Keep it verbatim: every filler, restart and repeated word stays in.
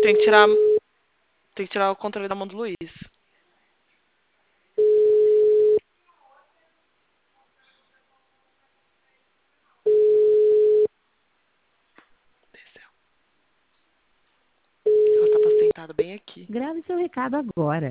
Tem que tirar, tem que tirar o controle da mão do Luiz. Desceu. Ela tava sentada bem aqui. Grave seu recado agora.